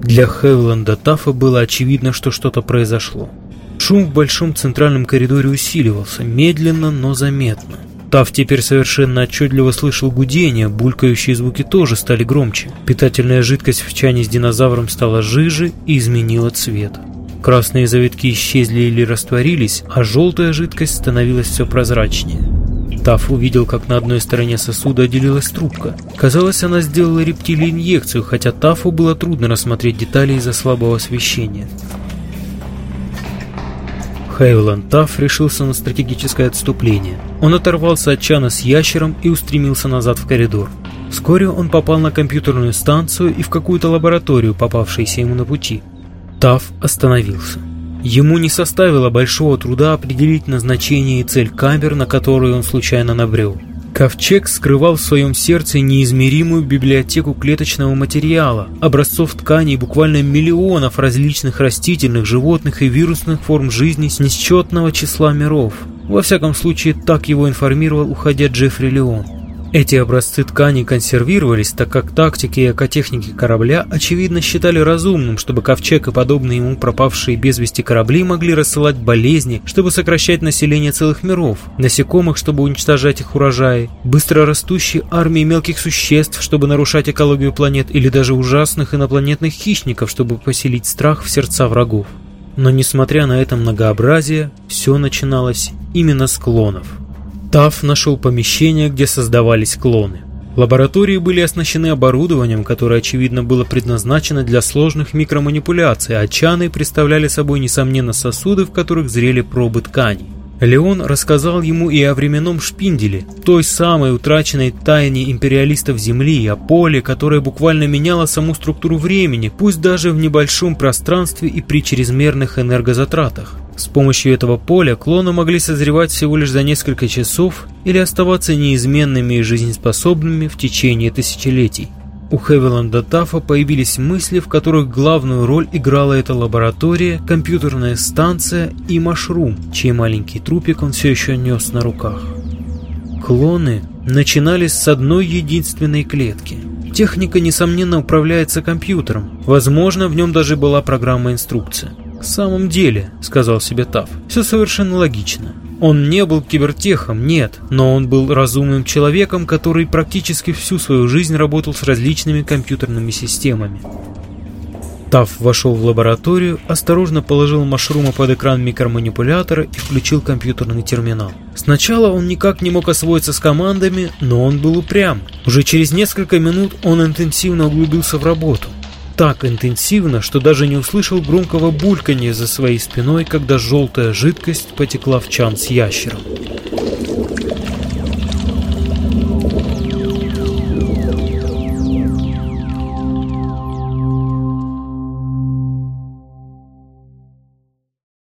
Для Хевиланда Таффа было очевидно, что что-то произошло. Шум в большом центральном коридоре усиливался, медленно, но заметно. Тафф теперь совершенно отчетливо слышал гудение, булькающие звуки тоже стали громче. Питательная жидкость в чане с динозавром стала жиже и изменила цвет. Красные завитки исчезли или растворились, а желтая жидкость становилась все прозрачнее. Тафф увидел, как на одной стороне сосуда отделилась трубка. Казалось, она сделала рептилии инъекцию, хотя Таффу было трудно рассмотреть детали из-за слабого освещения. Хевиланд Тафф решился на стратегическое отступление. Он оторвался от чана с ящером и устремился назад в коридор. Вскоре он попал на компьютерную станцию и в какую-то лабораторию, попавшуюся ему на пути. Тафф остановился. Ему не составило большого труда определить назначение и цель камер, на которые он случайно набрел. Ковчег скрывал в своем сердце неизмеримую библиотеку клеточного материала, образцов тканей буквально миллионов различных растительных, животных и вирусных форм жизни с несчетного числа миров. Во всяком случае, так его информировал, уходя, Джеффри Леон. Эти образцы тканей консервировались, так как тактики и экотехники корабля очевидно считали разумным, чтобы Ковчег и подобные ему пропавшие без вести корабли могли рассылать болезни, чтобы сокращать население целых миров, насекомых, чтобы уничтожать их урожаи, быстро растущие армии мелких существ, чтобы нарушать экологию планет, или даже ужасных инопланетных хищников, чтобы поселить страх в сердца врагов. Но несмотря на это многообразие, все начиналось именно с клонов. Тафф нашел помещение, где создавались клоны. Лаборатории были оснащены оборудованием, которое, очевидно, было предназначено для сложных микроманипуляций, а чаны представляли собой, несомненно, сосуды, в которых зрели пробы тканей. Леон рассказал ему и о временном шпинделе, той самой утраченной тайне империалистов Земли, о поле, которое буквально меняло саму структуру времени, пусть даже в небольшом пространстве и при чрезмерных энергозатратах. С помощью этого поля клоны могли созревать всего лишь за несколько часов или оставаться неизменными и жизнеспособными в течение тысячелетий. У Хевиланда Таффа появились мысли, в которых главную роль играла эта лаборатория, компьютерная станция и Машрум, чей маленький трупик он все еще нес на руках. Клоны начинались с одной единственной клетки. Техника, несомненно, управляется компьютером. Возможно, в нем даже была программа-инструкция. «В самом деле», — сказал себе Тафф, — «все совершенно логично. Он не был кибертехом, нет, но он был разумным человеком, который практически всю свою жизнь работал с различными компьютерными системами». Тафф вошел в лабораторию, осторожно положил Машрума под экран микроманипулятора и включил компьютерный терминал. Сначала он никак не мог освоиться с командами, но он был упрям. Уже через несколько минут он интенсивно углубился в работу. Так интенсивно, что даже не услышал громкого бульканья за своей спиной, когда желтая жидкость потекла в чан с ящером.